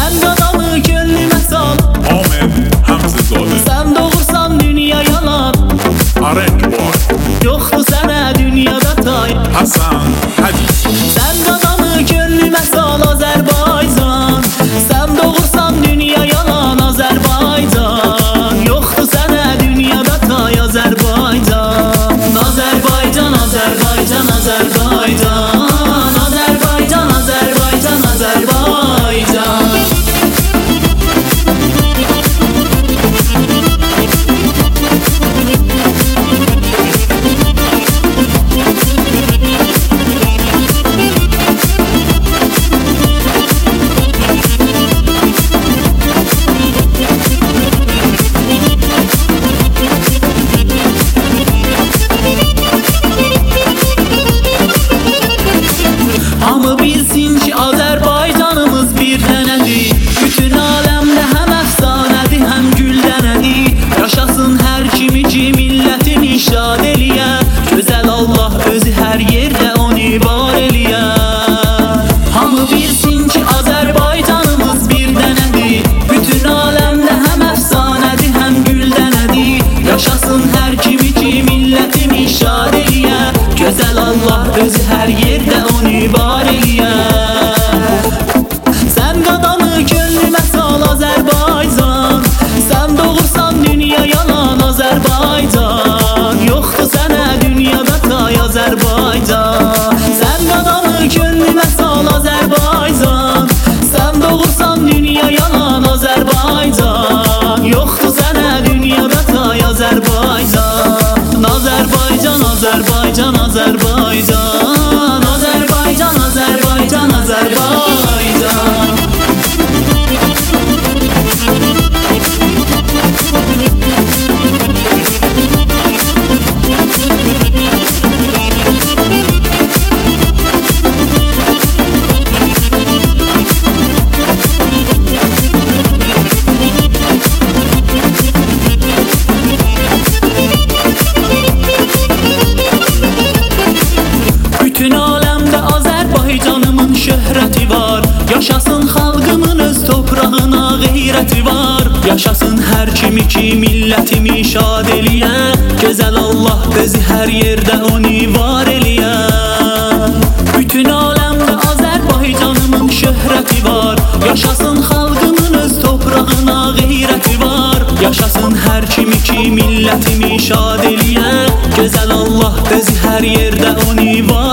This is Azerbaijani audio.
Sən qadamı könlümə sal. Ahmet Həmzəzadə. Sən doğursan dünya yalan. Arenk var. Yoxdur sənə dünyada tay. Hasan Hədis. Sən qadamı könlümə sal Azərbaycan. Sən doğursan dünya yalan Azərbaycan. Yoxdur sənə dünyada tay Azərbaycan. Azərbaycan, Azərbaycan, Azərbaycan. Azərbaycan, Azərbaycan, Azərbaycan. Hamı bilsin ki Azərbaycanımız bir dənədir. Bütün aləmdə həm əfsanədir, həm gül dənədir. Yaşasın hər kimi ki millətini şad eləyə. Gözəl Allah özü hər yerdə onu var eləyə. Hamı bilsin ki Azərbaycanımız bir dənədir. Bütün aləmdə həm əfsanədir, həm gül dənədir. Yaşasın hər kimi ki millətini şad eləyə. Gözəl Allah özü hər yerdə onu var eləyə. Sən qadamı könlümə sal Azərbaycan. Sən doğursan dünya yalan Azərbaycan. Yoxdur sənə dünyada tay Azərbaycan. Sən qadamı könlümə sal Azərbaycan. Sən doğursan dünya yalan Azərbaycan. Yoxdur sənə dünyada tay Azərbaycan. Azərbaycan, Azərbaycan, Azərbaycan. Azərbaycan, Azərbaycan, Azərbaycan. Bütün aləmdə Azərbaycanımın şöhrəti var. Yaşasın xalqımın öz toprağına qeyrəti var. Yaşasın hər kimi ki millətimi şad eləyə. Gözəl Allah özü hər yerdə onu var eləyə. Bütün aləmdə Azərbaycanımın şöhrəti var. Yaşasın xalqımın öz toprağına qeyrəti var. Yaşasın hər kimi ki millətimi şad eləyə. Gözəl Allah özü hər yerdə onu var